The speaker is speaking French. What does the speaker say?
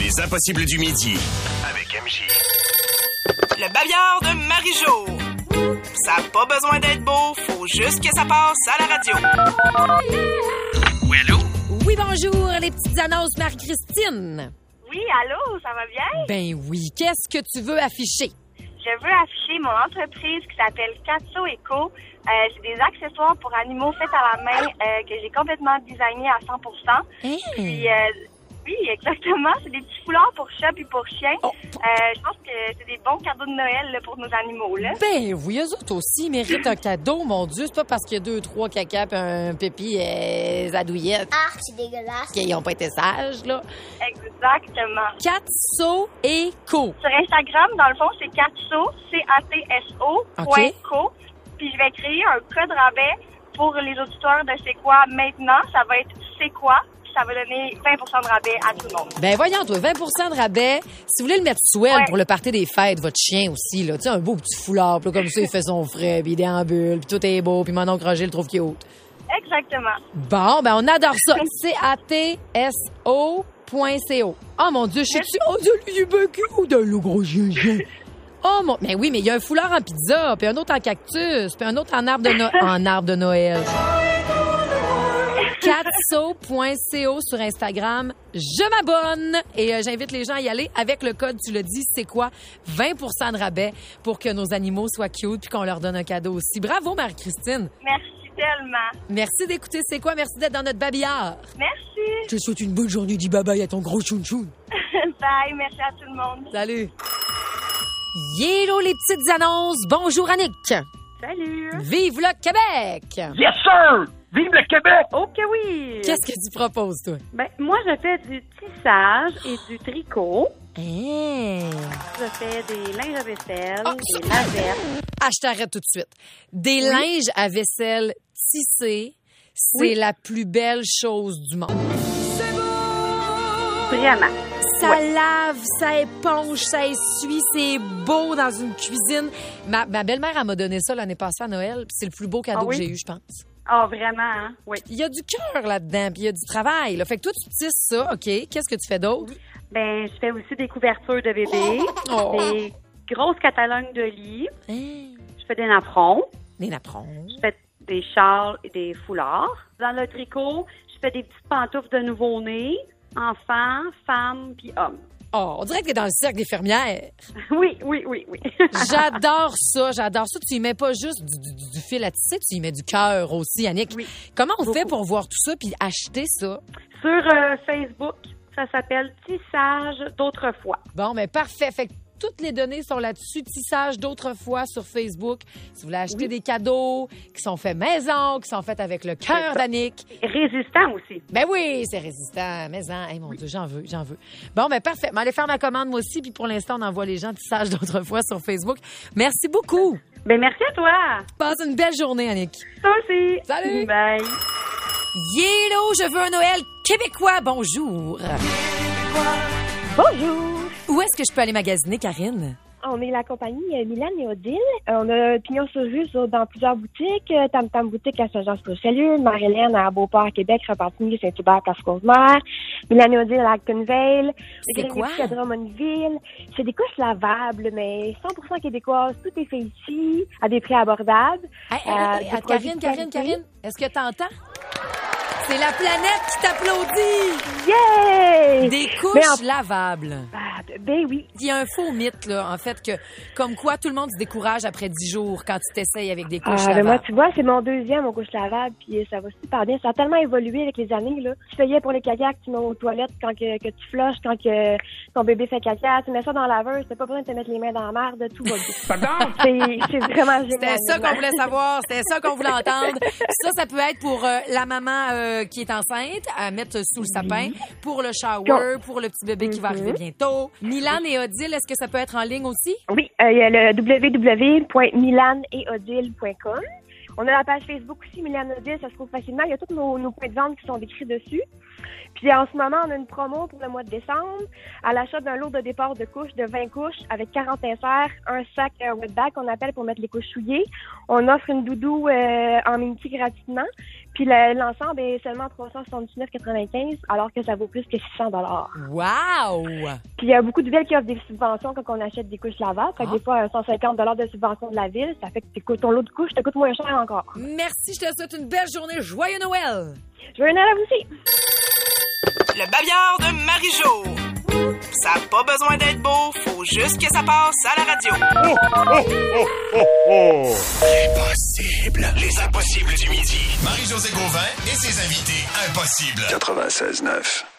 Les Impossibles du Midi. Avec MJ. Le babillard de Marie-Jo. Ça n'a pas besoin d'être beau, faut juste que ça passe à la radio. Oui, allô? Oui, bonjour, les petites annonces Marie-Christine. Oui, allô, ça va bien? Ben oui, qu'est-ce que tu veux afficher? Je veux afficher mon entreprise qui s'appelle Katso Eco. C'est des accessoires pour animaux faits à la main que j'ai complètement designé à 100%. Puis, oui, exactement. C'est des petits foulards pour chats et pour chiens. Je pense que c'est des bons cadeaux de Noël là, pour nos animaux. Là. Ben oui, eux autres aussi méritent un cadeau, mon Dieu. C'est pas parce qu'il y a 2, 3 caca et un pépi zadouillette. Ah, c'est dégueulasse. Qu'ils n'ont pas été sages, là. Exactement. Katso Eco. Sur Instagram, dans le fond, c'est Katso, C-A-T-S-O, OK. .co. Puis je vais créer un code rabais pour les auditeurs de C'est quoi maintenant. Ça va être C'est quoi. Ça va donner 20% de rabais à tout le monde. Ben voyons, toi, 20% de rabais. Si vous voulez le mettre swell pour le party des fêtes, votre chien aussi, là. Tu sais, un beau petit foulard, puis là, comme ça, il fait son frais, puis il déambule, puis tout est beau, puis mon oncle Roger le trouve cute. Exactement. Bon, ben on adore ça. CATSO.co. Oh mon Dieu, je sais-tu? Oh Dieu, lui, il est bien cute, le gros chien. Oh mon... Mais oui, mais il y a un foulard en pizza, puis un autre en cactus, puis un autre en arbre de, en arbre de Noël. Katso.co sur Instagram. Je m'abonne et j'invite les gens à y aller avec le code, tu l'as dit, c'est quoi? 20% de rabais pour que nos animaux soient cute puis qu'on leur donne un cadeau aussi. Bravo, Marie-Christine. Merci tellement. Merci d'écouter C'est quoi? Merci d'être dans notre babillard. Merci. Je te souhaite une bonne journée. Dis bye-bye à ton gros choun-choun. Bye. Merci à tout le monde. Salut. Hello, les petites annonces. Bonjour, Annick. Salut! Vive le Québec! Yes, sir! Vive le Québec! Ok, oui! Qu'est-ce que tu proposes, toi? Ben, moi, je fais du tissage et du tricot. Hein? Je fais des linges à vaisselle, des lavettes. Ah, je t'arrête tout de suite. Des linges à vaisselle tissés, c'est la plus belle chose du monde. Vraiment. Ça lave, ça éponge, ça essuie, c'est beau dans une cuisine. Ma belle-mère, elle m'a donné ça l'année passée à Noël, puis c'est le plus beau cadeau que j'ai eu, je pense. Ah, vraiment, hein? Oui. Il y a du cœur là-dedans, puis il y a du travail. Là. Fait que toi, tu tisses ça, OK. Qu'est-ce que tu fais d'autre? Ben, je fais aussi des couvertures de bébé, des grosses catalogues de lit. Je fais des napperons. Des napperons. Je fais des châles et des foulards. Dans le tricot, je fais des petites pantoufles de nouveau-né, enfants, femmes puis hommes. Oh, on dirait que t'es dans le cercle des fermières. Oui. J'adore ça. Tu y mets pas juste du fil à tisser, tu y mets du cœur aussi, Annick. Oui. Comment on fait pour voir tout ça puis acheter ça? Sur Facebook, ça s'appelle Tissage d'autrefois. Bon, mais parfait. Fait que toutes les données sont là-dessus. Tissage d'autrefois sur Facebook. Si vous voulez acheter des cadeaux qui sont faits maison, qui sont faits avec le cœur d'Annick. Résistant aussi. Ben oui, c'est résistant. Maison. Hey, mon Dieu, j'en veux. Bon, ben parfait. Mais allez faire ma commande, moi aussi. Puis pour l'instant, on envoie les gens Tissage d'autrefois sur Facebook. Merci beaucoup. Ben merci à toi. Passe une belle journée, Annick. Toi aussi. Salut. Bye. Hello, je veux un Noël québécois. Bonjour. Bonjour. Où est-ce que je peux aller magasiner, Karine? On est la compagnie Milan et Odile. On a pignon sur rue dans plusieurs boutiques. Tam Tam Boutique à Saint-Jean-sur-Richelieu, Marie-Hélène à Beauport, à Québec, Repentigny, Saint-Hubert, Place-Côte-Mère, Milan et Odile à Actonville. C'est quoi? À Drummondville. C'est des couches lavables, mais 100% québécoises. Tout est fait ici, à des prix abordables. Karine, est-ce que t'entends? C'est la planète qui t'applaudit! Yeah! Des couches lavables. Ben oui. Il y a un faux mythe, là, en fait, que comme quoi tout le monde se décourage après 10 jours quand tu t'essayes avec des couches lavables. Moi, tu vois, c'est mon deuxième, mon couche lavable, puis ça va super bien. Ça a tellement évolué avec les années, là. Tu feuillais pour les caca que tu mets aux toilettes quand que tu flushes, quand que ton bébé fait caca. Tu mets ça dans la laveuse, t'as pas besoin de te mettre les mains dans la merde, tout va bien. Pardon? C'est vraiment génial. C'était ça qu'on voulait savoir, c'était ça qu'on voulait entendre. Ça peut être pour la maman qui est enceinte, à mettre sous le sapin, pour le shower, pour le petit bébé qui va arriver bientôt. Milan et Odile, est-ce que ça peut être en ligne aussi? Oui, il y a le www.milaneodile.com. On a la page Facebook aussi, Milan Odile, ça se trouve facilement. Il y a tous nos points de vente qui sont décrits dessus. Puis en ce moment, on a une promo pour le mois de décembre. À l'achat d'un lot de départ de couches, de 20 couches, avec 40 inserts, un sac wet bag qu'on appelle pour mettre les couches souillées. On offre une doudou en minky gratuitement. Puis l'ensemble est seulement 379,95 alors que ça vaut plus que 600 $. Wow! Puis il y a beaucoup de villes qui offrent des subventions quand on achète des couches lavables. Fait que des fois, 150 $ de subvention de la ville, ça fait que ton lot de couches te coûte moins cher encore. Merci, je te souhaite une belle journée. Joyeux Noël! Joyeux Noël à vous aussi! Le babillard de Marie-Jo. Ça n'a pas besoin d'être beau, faut juste que ça passe à la radio. Impossible. Les impossibles du midi. Marie-Josée Gauvin et ses invités impossibles. 96.9.